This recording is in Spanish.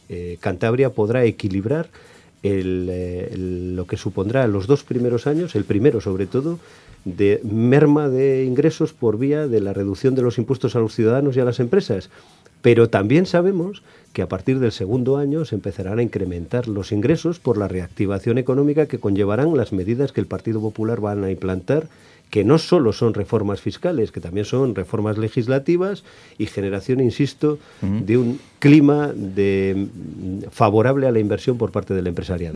Cantabria podrá equilibrar lo que supondrá los 2 primeros años, el primero sobre todo, de merma de ingresos por vía de la reducción de los impuestos a los ciudadanos y a las empresas. Pero también sabemos que a partir del segundo año se empezarán a incrementar los ingresos por la reactivación económica que conllevarán las medidas que el Partido Popular van a implantar, que no solo son reformas fiscales, que también son reformas legislativas y generación, insisto, de un clima favorable a la inversión por parte del empresariado.